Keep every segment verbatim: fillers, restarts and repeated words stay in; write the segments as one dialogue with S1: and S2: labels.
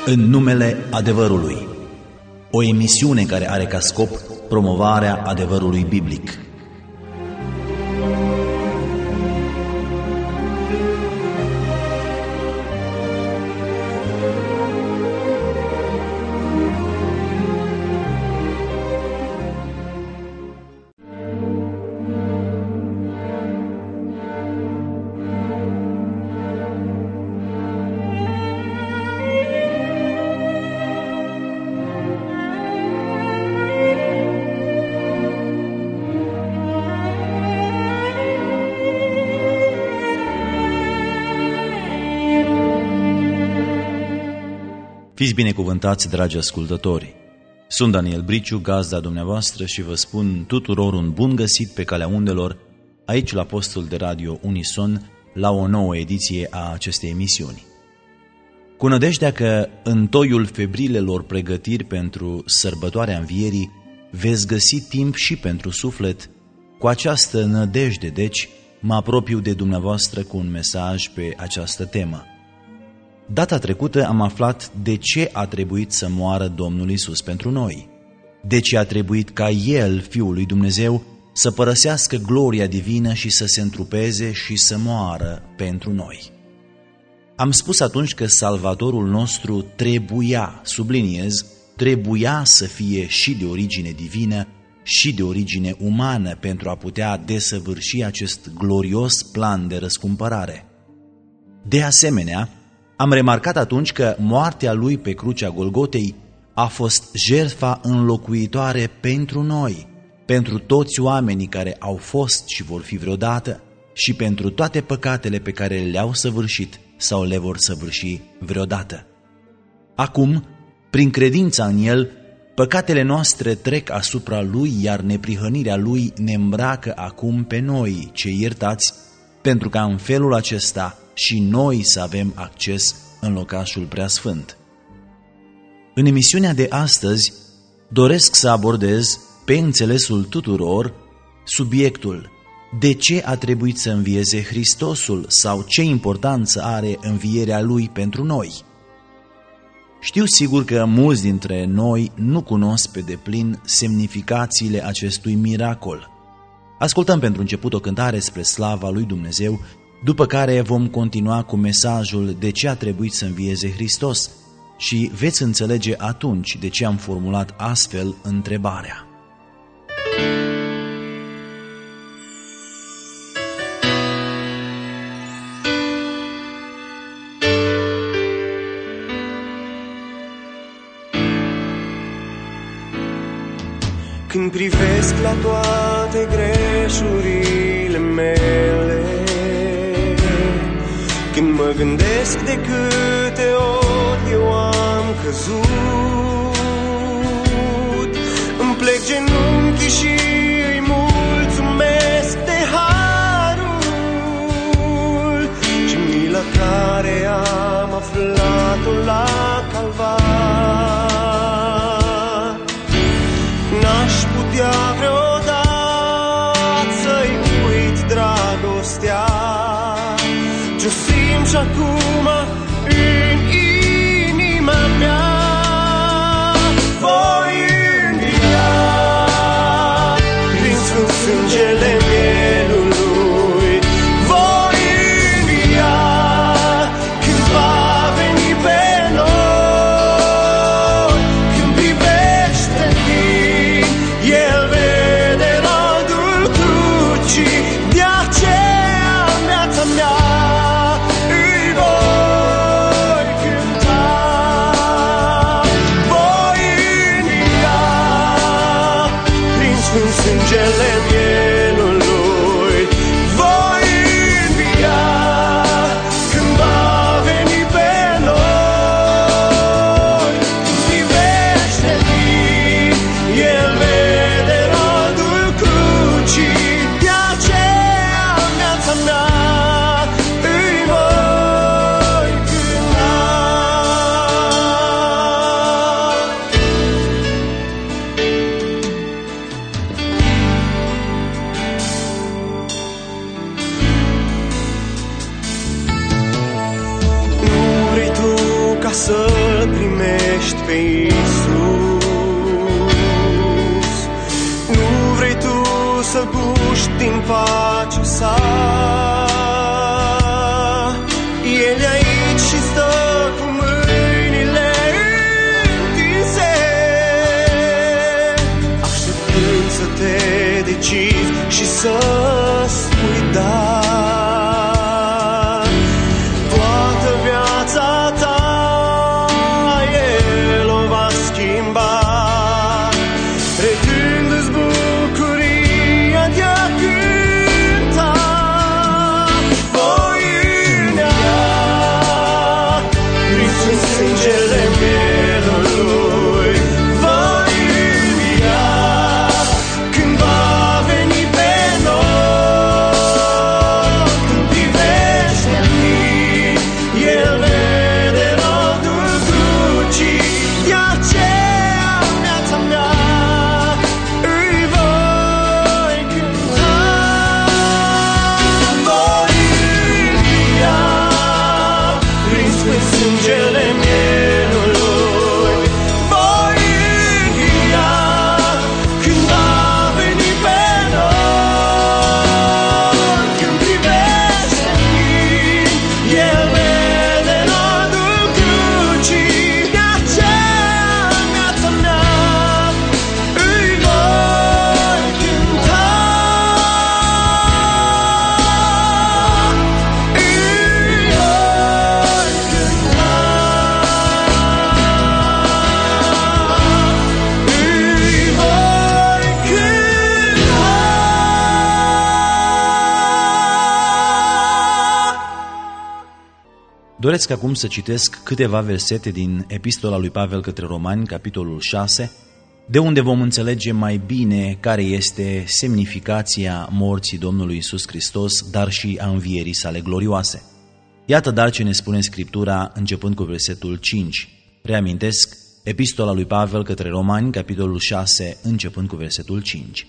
S1: În numele adevărului. O emisiune care are ca scop promovarea adevărului biblic. Fiți binecuvântați, dragi ascultători! Sunt Daniel Briciu, gazda dumneavoastră, și vă spun tuturor un bun găsit pe calea undelor, aici la postul de radio Unison, la o nouă ediție a acestei emisiuni. Cu nădejdea că în toiul febrilelor pregătiri pentru sărbătoarea Învierii veți găsi timp și pentru suflet, cu această nădejde, deci, mă apropiu de dumneavoastră cu un mesaj pe această temă. Data trecută am aflat de ce a trebuit să moară Domnul Iisus pentru noi, de ce a trebuit ca El, Fiul lui Dumnezeu, să părăsească gloria divină și să se întrupeze și să moară pentru noi. Am spus atunci că Salvatorul nostru trebuia, subliniez, trebuia să fie și de origine divină și de origine umană pentru a putea desăvârși acest glorios plan de răscumpărare. De asemenea, am remarcat atunci că moartea lui pe crucea Golgotei a fost jertfa înlocuitoare pentru noi, pentru toți oamenii care au fost și vor fi vreodată și pentru toate păcatele pe care le-au săvârșit sau le vor săvârși vreodată. Acum, prin credința în El, păcatele noastre trec asupra Lui, iar neprihănirea Lui ne îmbracă acum pe noi, cei iertați, pentru ca în felul acesta și noi să avem acces în locașul preasfânt. În emisiunea de astăzi doresc să abordez, pe înțelesul tuturor, subiectul: de ce a trebuit să învieze Hristosul sau ce importanță are învierea Lui pentru noi? Știu sigur că mulți dintre noi nu cunosc pe deplin semnificațiile acestui miracol. Ascultăm pentru început o cântare spre slava lui Dumnezeu, după care vom continua cu mesajul de ce a trebuit să învieze Hristos și veți înțelege atunci de ce am formulat astfel întrebarea.
S2: Când privesc la toate greșurile mele, când mă gândesc de câte ori eu am căzut, îmi plec genunchii și îi mulțumesc de harul și mila care am aflat-o la Calvar. N-aș putea vreodată să-i uit dragostea ce-o simt și acum în inima mea. Voi învia prin sfânt sângele mielului, voi învia când va veni pe noi. Când privește în tine, El vede rodul crucii, de aceea viața mea sângele mielului, voi învia când va veni pe noi. Când privește în tine, El vede rodul crucii, de aceea viața mea îi voi cânta. Să-L primești iubești pe Iisus. Nu vrei tu să-L puști din pacea sa. El e aici și stă cu mâinile întinse, așteptând să te decizi și să spui da. Toată viața ta El o va schimba, redându-ți bucuria de-a cânta. Voi învia prin sfânt sângele Mielului, voi învia când va veni pe noi. Când privește în tine, El vede rodul crucii, de aceea viața mea îi voi cânta. Voi învia prin sfânt sângele Mielului, voi învia când va veni pe noi. Când privește în tine, El vede rodul crucii, de aceea viața mea îi voi cânta. Îi voi cânta. Îi voi cânta.
S1: Doresc acum să citesc câteva versete din Epistola lui Pavel către Romani, capitolul șase, de unde vom înțelege mai bine care este semnificația morții Domnului Iisus Hristos, dar și a învierii sale glorioase. Iată dar ce ne spune Scriptura începând cu versetul cinci. Reamintesc, Epistola lui Pavel către Romani, capitolul șase, începând cu versetul cinci.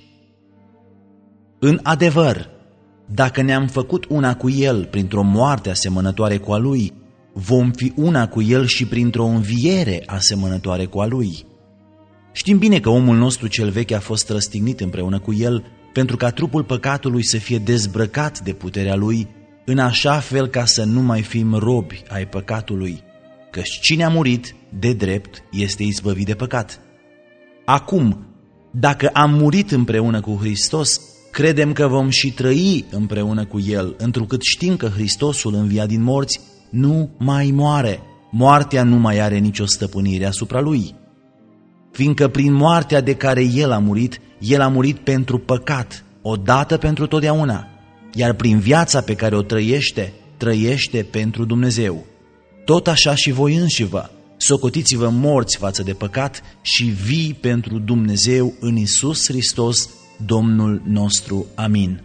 S1: În adevăr, dacă ne-am făcut una cu El printr-o moarte asemănătoare cu a Lui, vom fi una cu El și printr-o înviere asemănătoare cu a Lui. Știm bine că omul nostru cel vechi a fost răstignit împreună cu El, pentru ca trupul păcatului să fie dezbrăcat de puterea Lui, în așa fel ca să nu mai fim robi ai păcatului, căci cine a murit de drept este izbăvit de păcat. Acum, dacă am murit împreună cu Hristos, credem că vom și trăi împreună cu El, întrucât știm că Hristosul înviat din morți nu mai moare. Moartea nu mai are nicio stăpânire asupra Lui. Fiindcă prin moartea de care El a murit, El a murit pentru păcat, odată pentru totdeauna, iar prin viața pe care o trăiește, trăiește pentru Dumnezeu. Tot așa și voi înșivă, socotiți-vă morți față de păcat și vii pentru Dumnezeu în Iisus Hristos, Domnul nostru. Amin.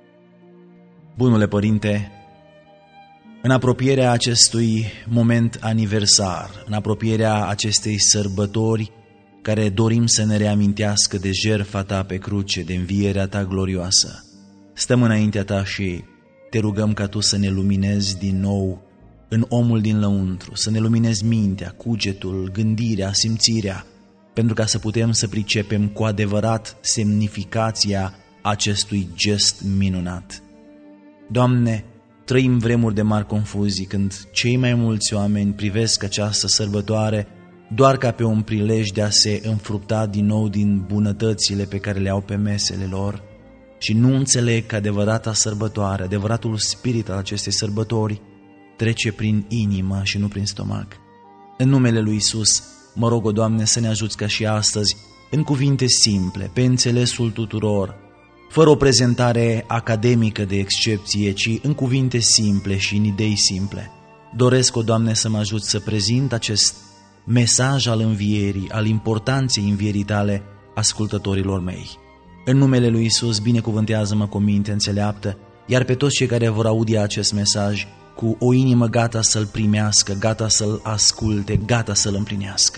S1: Bunule Părinte, în apropierea acestui moment aniversar, în apropierea acestei sărbători care dorim să ne reamintească de jertfa Ta pe cruce, de învierea Ta glorioasă, stăm înaintea Ta și Te rugăm ca Tu să ne luminezi din nou în omul din lăuntru, să ne luminezi mintea, cugetul, gândirea, simțirea, pentru ca să putem să pricepem cu adevărat semnificația acestui gest minunat. Doamne, trăim vremuri de mari confuzii când cei mai mulți oameni privesc această sărbătoare doar ca pe un prilej de a se înfrupta din nou din bunătățile pe care le au pe mesele lor și nu înțeleg că adevărata sărbătoare, adevăratul spirit al acestei sărbători trece prin inimă și nu prin stomac. În numele lui Iisus, mă rog, o Doamne, să ne ajuți ca și astăzi, în cuvinte simple, pe înțelesul tuturor, fără o prezentare academică de excepție, ci în cuvinte simple și în idei simple. Doresc, o Doamne, să mă ajut să prezint acest mesaj al învierii, al importanței învierii Tale ascultătorilor mei. În numele lui Iisus, binecuvântează-mă cu o minte înțeleaptă, iar pe toți cei care vor audia acest mesaj, cu o inimă gata să-l primească, gata să-l asculte, gata să-l împlinească.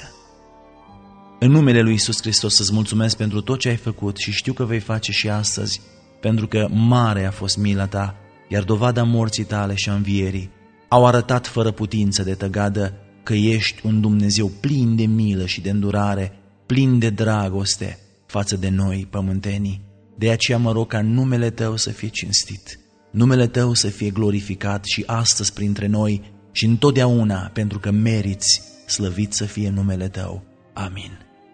S1: În numele lui Iisus Hristos îți mulțumesc pentru tot ce ai făcut și știu că vei face și astăzi, pentru că mare a fost mila Ta, iar dovada morții Tale și a învierii au arătat fără putință de tăgadă că ești un Dumnezeu plin de milă și de îndurare, plin de dragoste față de noi, pământenii. De aceea mă rog ca numele Tău să fie cinstit, numele Tău să fie glorificat și astăzi printre noi și întotdeauna, pentru că meriți, slăvit să fie numele Tău. Amin.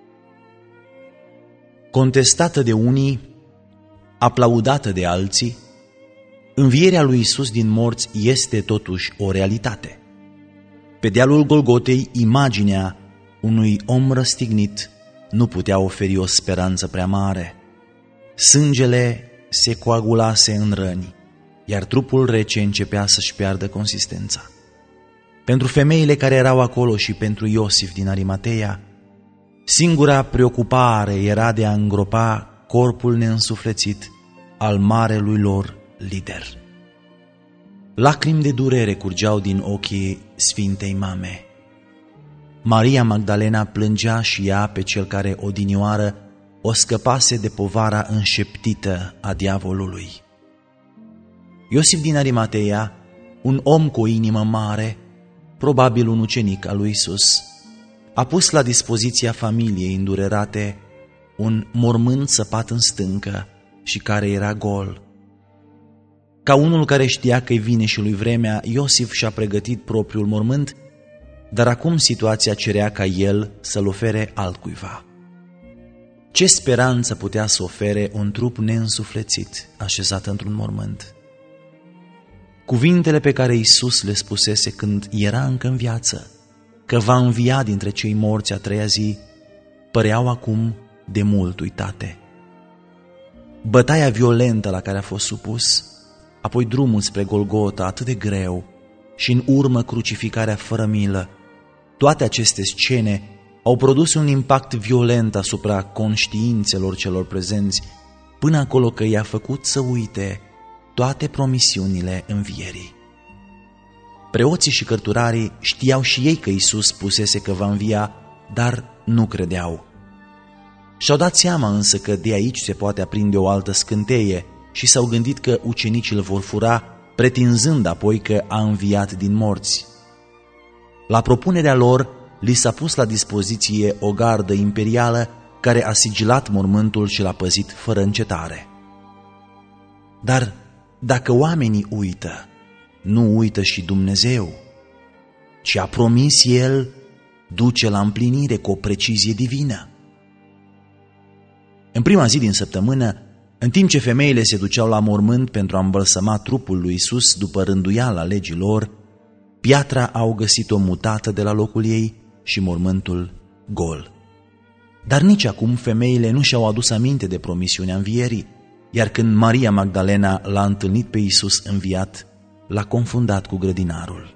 S1: Contestată de unii, aplaudată de alții, învierea lui Iisus din morți este totuși o realitate. Pe dealul Golgotei, imaginea unui om răstignit nu putea oferi o speranță prea mare. Sângele se coagulase în răni, iar trupul rece începea să-și piardă consistența. Pentru femeile care erau acolo și pentru Iosif din Arimateea, singura preocupare era de a îngropa corpul neînsuflețit al marelui lor lider. Lacrimi de durere curgeau din ochii Sfintei Mame. Maria Magdalena plângea și ea pe cel care odinioară o scăpase de povara înșeptită a diavolului. Iosif din Arimateea, un om cu o inimă mare, probabil un ucenic al lui Iisus, a pus la dispoziția familiei îndurerate un mormânt săpat în stâncă și care era gol. Ca unul care știa că-i vine și lui vremea, Iosif și-a pregătit propriul mormânt, dar acum situația cerea ca el să-l ofere altcuiva. Ce speranță putea să ofere un trup neînsuflețit așezat într-un mormânt? Cuvintele pe care Iisus le spusese când era încă în viață, că va învia dintre cei morți a treia zi, păreau acum de mult uitate. Bătaia violentă la care a fost supus, apoi drumul spre Golgota atât de greu și în urmă crucificarea fără milă, toate aceste scene au produs un impact violent asupra conștiințelor celor prezenți, până acolo că i-a făcut să uite toate promisiunile învierii. Preoții și cărturarii știau și ei că Iisus spusese că va învia, dar nu credeau. Și-au dat seama însă că de aici se poate aprinde o altă scânteie și s-au gândit că ucenicii îl vor fura, pretinzând apoi că a înviat din morți. La propunerea lor, li s-a pus la dispoziție o gardă imperială care a sigilat mormântul și l-a păzit fără încetare. Dar dacă oamenii uită, nu uită și Dumnezeu. Ce a promis El duce la împlinire cu o precizie divină. În prima zi din săptămână, în timp ce femeile se duceau la mormânt pentru a îmbălsăma trupul lui Iisus după rânduiala legii lor, piatra au găsit-o mutată de la locul ei și mormântul gol. Dar nici acum femeile nu și-au adus aminte de promisiunea învierii, iar când Maria Magdalena l-a întâlnit pe Iisus înviat, l-a confundat cu grădinarul.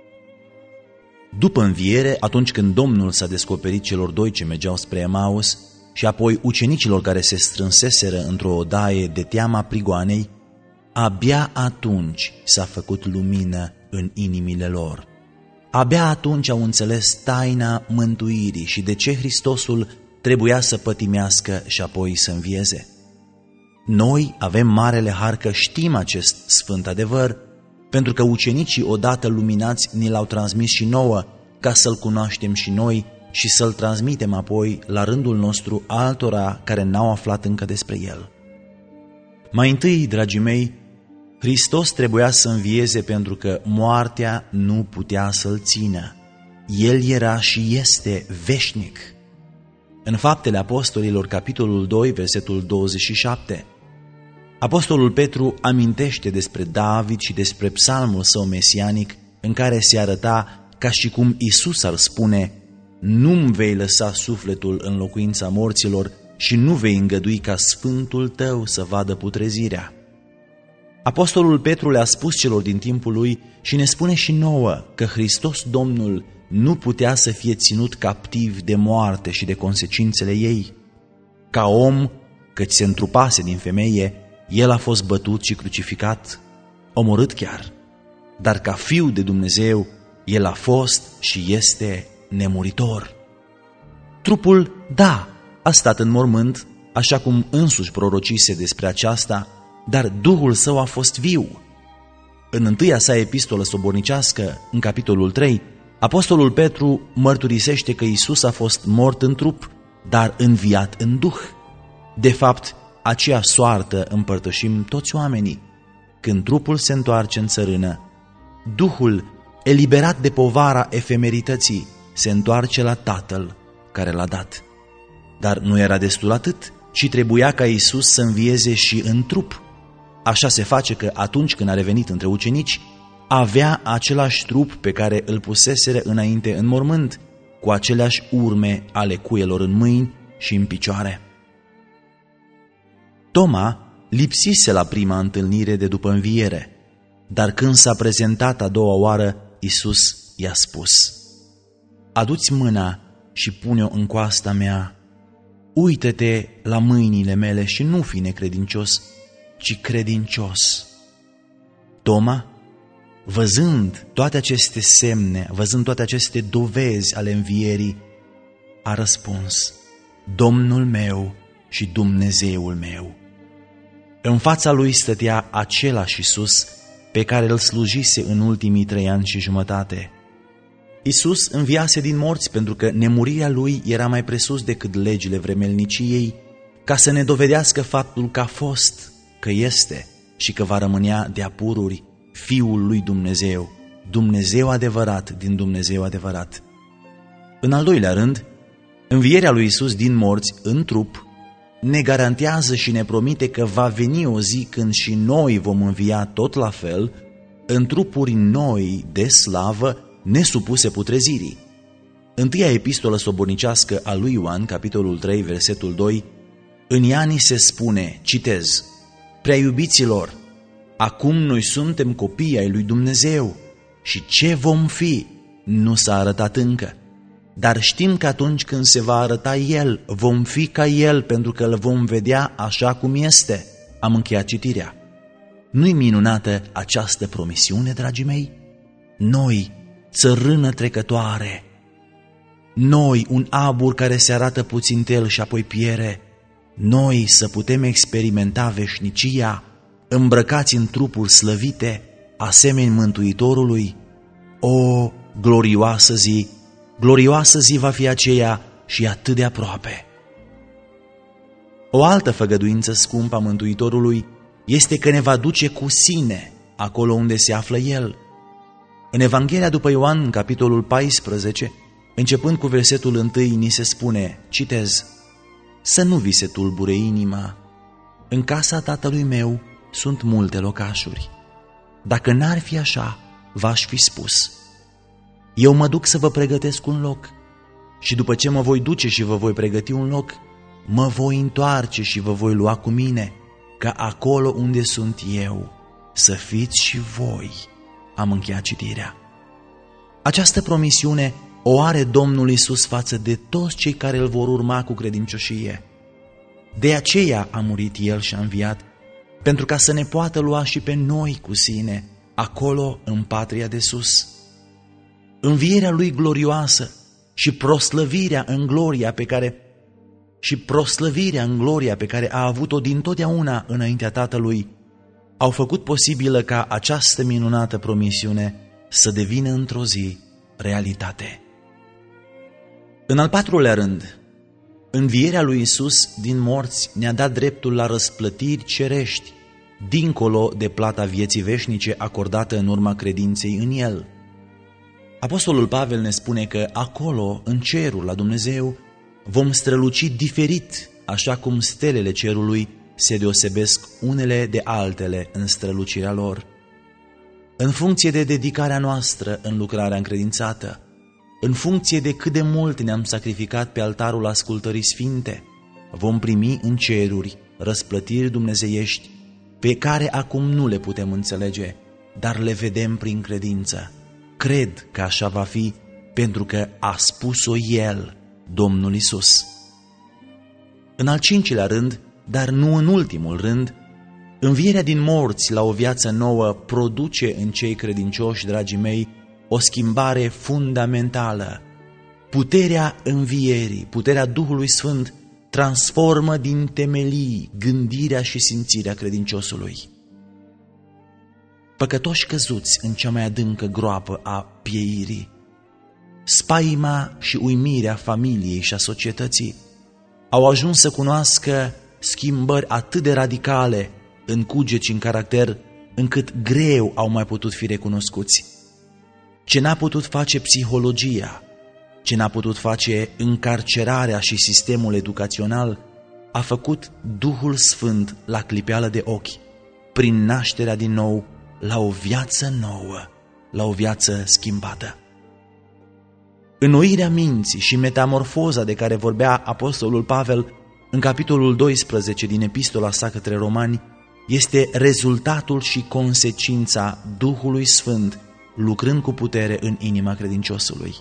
S1: După înviere, atunci când Domnul s-a descoperit celor doi ce mergeau spre Emaus și apoi ucenicilor care se strânseseră într-o odaie de teama prigoanei, abia atunci s-a făcut lumină în inimile lor. Abia atunci au înțeles taina mântuirii și de ce Hristosul trebuia să pătimească și apoi să învieze. Noi avem marele har că știm acest sfânt adevăr, pentru că ucenicii odată luminați ni l-au transmis și nouă, ca să-l cunoaștem și noi și să-l transmitem apoi la rândul nostru altora care n-au aflat încă despre el. Mai întâi, dragii mei, Hristos trebuia să învieze pentru că moartea nu putea să-l țină. El era și este veșnic. În Faptele Apostolilor, capitolul doi, versetul douăzeci și șapte, Apostolul Petru amintește despre David și despre psalmul său mesianic, în care se arăta ca și cum Iisus ar spune: nu-mi vei lăsa sufletul în locuința morților și nu vei îngădui ca sfântul tău să vadă putrezirea. Apostolul Petru le-a spus celor din timpul lui și ne spune și nouă că Hristos Domnul nu putea să fie ținut captiv de moarte și de consecințele ei. Ca om, căci se întrupase din femeie, el a fost bătut și crucificat, omorât chiar, dar ca Fiul de Dumnezeu, el a fost și este nemuritor. Trupul, da, a stat în mormânt, așa cum însuși prorocise despre aceasta, dar Duhul său a fost viu. În întâia sa epistolă sobornicească, în capitolul trei, Apostolul Petru mărturisește că Iisus a fost mort în trup, dar înviat în duh. De fapt, aceea soartă împărtășim toți oamenii. Când trupul se întoarce în țărână, Duhul, eliberat de povara efemerității, se întoarce la Tatăl care l-a dat. Dar nu era destul atât, ci trebuia ca Iisus să învieze și în trup. Așa se face că atunci când a revenit între ucenici, avea același trup pe care îl puseseră înainte în mormânt, cu aceleași urme ale cuielor în mâini și în picioare. Toma lipsise la prima întâlnire de după înviere, dar când s-a prezentat a doua oară, Iisus i-a spus: adu-ți mâna și pune-o în coasta mea, uită-te la mâinile mele și nu fi necredincios, ci credincios. Toma, văzând toate aceste semne, văzând toate aceste dovezi ale învierii, a răspuns: Domnul meu și Dumnezeul meu. În fața lui stătea același Iisus pe care îl slujise în ultimii trei ani și jumătate. Iisus înviase din morți pentru că nemurirea lui era mai presus decât legile vremelniciei, ca să ne dovedească faptul că a fost, că este și că va rămânea de-a pururi Fiul lui Dumnezeu, Dumnezeu adevărat din Dumnezeu adevărat. În al doilea rând, învierea lui Iisus din morți în trup ne garantează și ne promite că va veni o zi când și noi vom învia tot la fel, în trupuri noi de slavă, nesupuse putrezirii. Întâia epistolă sobornicească a lui Ioan, capitolul trei, versetul doi, în ea ni se spune, citez: Prea iubiților, acum noi suntem copii ai lui Dumnezeu și ce vom fi nu s-a arătat încă. Dar știm că atunci când se va arăta El, vom fi ca El, pentru că îl vom vedea așa cum este. Am încheiat citirea. Nu-i minunată această promisiune, dragii mei? Noi, țărână trecătoare, noi, un abur care se arată puțintel și apoi piere, noi să putem experimenta veșnicia, îmbrăcați în trupuri slăvite, asemeni Mântuitorului. O, glorioasă zi! Glorioasă zi va fi aceea și atât de aproape. O altă făgăduință scumpă a Mântuitorului este că ne va duce cu sine acolo unde se află El. În Evanghelia după Ioan, în capitolul paisprezece, începând cu versetul întâi, ni se spune, citez: Să nu vi se tulbure inima, în casa Tatălui meu sunt multe locașuri. Dacă n-ar fi așa, v-aș fi spus. Eu mă duc să vă pregătesc un loc și după ce mă voi duce și vă voi pregăti un loc, mă voi întoarce și vă voi lua cu mine, ca acolo unde sunt eu, să fiți și voi. Am încheiat citirea. Această promisiune o are Domnul Iisus față de toți cei care îl vor urma cu credincioșie. De aceea a murit El și a înviat, pentru ca să ne poată lua și pe noi cu sine, acolo în patria de sus. Învierea Lui glorioasă și proslăvirea în gloria pe care și proslăvirea în gloria pe care a avut-o dintotdeauna înaintea Tatălui au făcut posibilă ca această minunată promisiune să devină într-o zi realitate. În al patrulea rând, învierea lui Iisus din morți ne-a dat dreptul la răsplătiri cerești, dincolo de plata vieții veșnice acordată în urma credinței în El. Apostolul Pavel ne spune că acolo, în cerul la Dumnezeu, vom străluci diferit, așa cum stelele cerului se deosebesc unele de altele în strălucirea lor. În funcție de dedicarea noastră în lucrarea încredințată, în funcție de cât de mult ne-am sacrificat pe altarul ascultării sfinte, vom primi în ceruri răsplătiri dumnezeiești pe care acum nu le putem înțelege, dar le vedem prin credință. Cred că așa va fi, pentru că a spus-o El, Domnul Iisus. În al cincilea rând, dar nu în ultimul rând, învierea din morți la o viață nouă produce în cei credincioși, dragii mei, o schimbare fundamentală. Puterea învierii, puterea Duhului Sfânt transformă din temelii gândirea și simțirea credinciosului. Păcătoși căzuți în cea mai adâncă groapă a pieirii, spaima și uimirea familiei și a societății. Au ajuns să cunoască schimbări atât de radicale în cuget și în caracter, încât greu au mai putut fi recunoscuți. Ce n-a putut face psihologia, ce n-a putut face încarcerarea și sistemul educațional, a făcut Duhul Sfânt la clipeală de ochi, prin nașterea din nou la o viață nouă, la o viață schimbată. Înnoirea minții și metamorfoza de care vorbea apostolul Pavel în capitolul doisprezece din epistola sa către Romani este rezultatul și consecința Duhului Sfânt lucrând cu putere în inima credinciosului.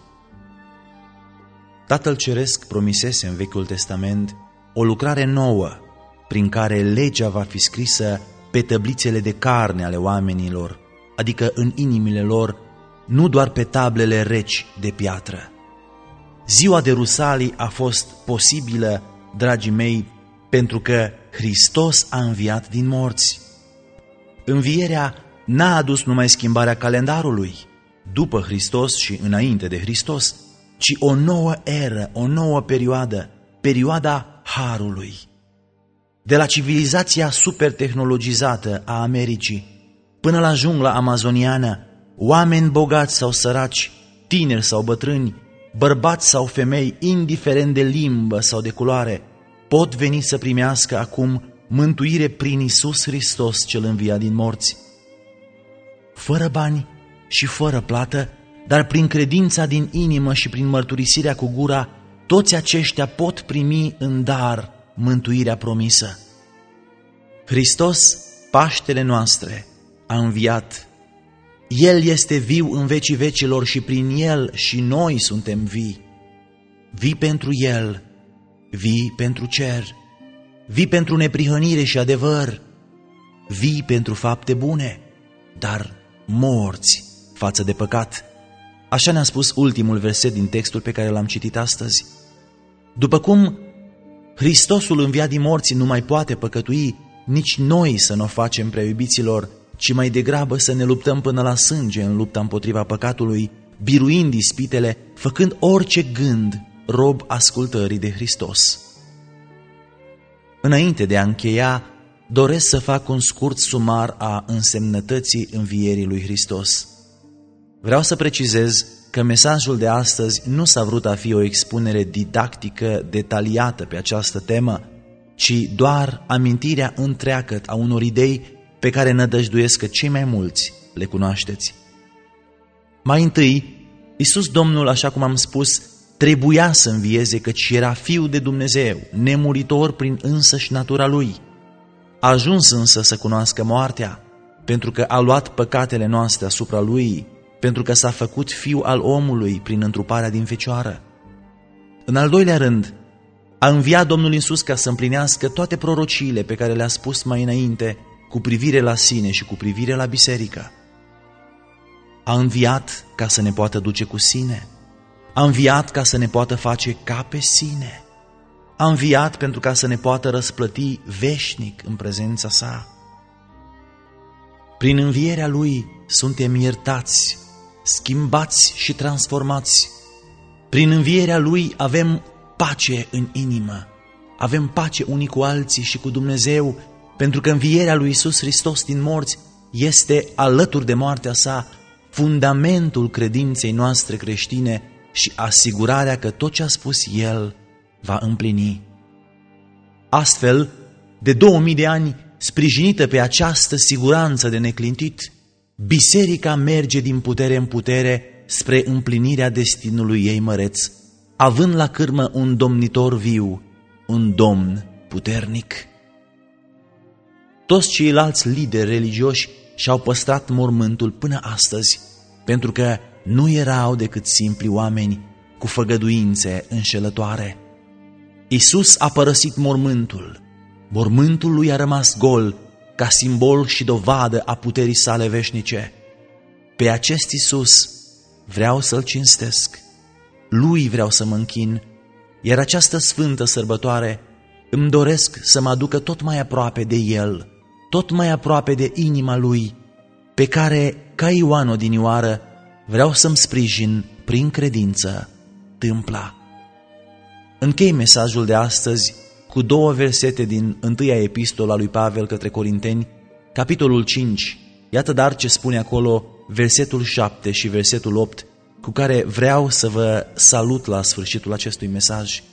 S1: Tatăl Ceresc promisese în Vechiul Testament o lucrare nouă prin care legea va fi scrisă pe tăblițele de carne ale oamenilor, adică în inimile lor, nu doar pe tablele reci de piatră. Ziua de Rusalii a fost posibilă, dragii mei, pentru că Hristos a înviat din morți. Învierea n-a adus numai schimbarea calendarului, după Hristos și înainte de Hristos, ci o nouă eră, o nouă perioadă, perioada Harului. De la civilizația supertehnologizată a Americii până la jungla amazoniană, oameni bogați sau săraci, tineri sau bătrâni, bărbați sau femei, indiferent de limbă sau de culoare, pot veni să primească acum mântuire prin Iisus Hristos cel înviat din morți. Fără bani și fără plată, dar prin credința din inimă și prin mărturisirea cu gura, toți aceștia pot primi în dar mântuirea promisă. Hristos, Paștele noastre, a înviat. El este viu în vecii vecilor și prin El și noi suntem vii. Vii pentru El, vii pentru cer, vii pentru neprihănire și adevăr, vii pentru fapte bune, dar morți față de păcat. Așa ne-a spus ultimul verset din textul pe care l-am citit astăzi. După cum Hristosul înviat din morți nu mai poate păcătui, nici noi să nu o facem, prea iubiților, ci mai degrabă să ne luptăm până la sânge în lupta împotriva păcatului, biruind ispitele, făcând orice gând rob ascultării de Hristos. Înainte de a încheia, doresc să fac un scurt sumar a însemnătății învierii lui Hristos. Vreau să precizez că mesajul de astăzi nu s-a vrut a fi o expunere didactică detaliată pe această temă, ci doar amintirea întreagăt a unor idei pe care nădăjduiesc că cei mai mulți le cunoașteți. Mai întâi, Iisus Domnul, așa cum am spus, trebuia să învieze, căci era Fiul de Dumnezeu, nemuritor prin însăși natura Lui. A ajuns însă să cunoască moartea, pentru că a luat păcatele noastre asupra Lui, pentru că s-a făcut Fiu al omului prin întruparea din fecioară. În al doilea rând, a înviat Domnul Iisus ca să împlinească toate prorociile pe care le-a spus mai înainte cu privire la sine și cu privire la biserică. A înviat ca să ne poată duce cu sine. A înviat ca să ne poată face ca pe sine. A înviat pentru ca să ne poată răsplăti veșnic în prezența sa. Prin învierea Lui suntem iertați, schimbați și transformați. Prin învierea Lui avem pace în inimă, avem pace unii cu alții și cu Dumnezeu, pentru că învierea lui Iisus Hristos din morți este, alături de moartea sa, fundamentul credinței noastre creștine și asigurarea că tot ce a spus El va împlini. Astfel, de două mii de ani, sprijinită pe această siguranță de neclintit, biserica merge din putere în putere spre împlinirea destinului ei măreț, având la cârmă un domnitor viu, un domn puternic. Toți ceilalți lideri religioși și-au păstrat mormântul până astăzi, pentru că nu erau decât simpli oameni cu făgăduințe înșelătoare. Iisus a părăsit mormântul, mormântul lui a rămas gol, ca simbol și dovadă a puterii sale veșnice. Pe acest Iisus vreau să-L cinstesc, Lui vreau să mă închin, iar această sfântă sărbătoare îmi doresc să mă aducă tot mai aproape de El, tot mai aproape de inima Lui, pe care, ca Ioan odinioară, vreau să-mi sprijin prin credință, tâmpla. Închei mesajul de astăzi cu două versete din întâia epistola lui Pavel către Corinteni, capitolul cinci. Iată dar ce spune acolo versetul șapte și versetul opt, cu care vreau să vă salut la sfârșitul acestui mesaj.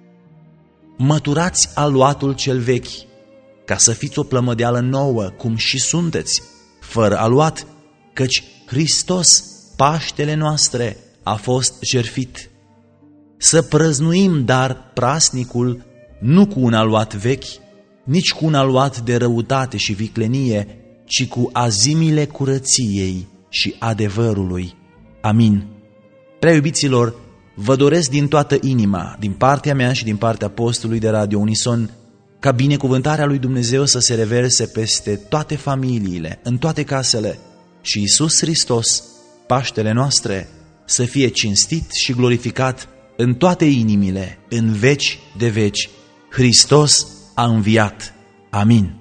S1: Măturați aluatul cel vechi, ca să fiți o plămădeală nouă, cum și sunteți, fără aluat, căci Hristos, Paștele noastre, a fost jertfit. Să prăznuim dar prasnicul nu cu un aluat vechi, nici cu un aluat de răutate și viclenie, ci cu azimile curăției și adevărului. Amin. Prea iubiților, vă doresc din toată inima, din partea mea și din partea postului de Radio Unison, ca binecuvântarea lui Dumnezeu să se reverse peste toate familiile, în toate casele, și Iisus Hristos, Paștele noastre, să fie cinstit și glorificat în toate inimile, în veci de veci. Hristos a înviat. Amin.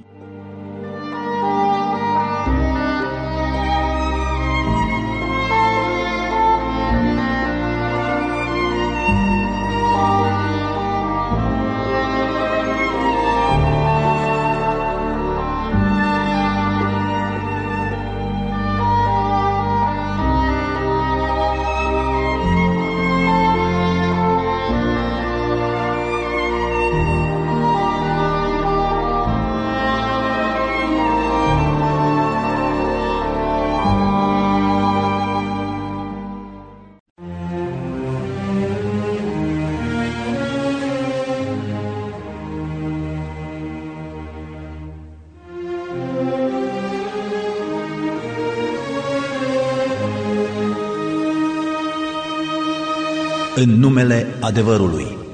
S1: În numele adevărului.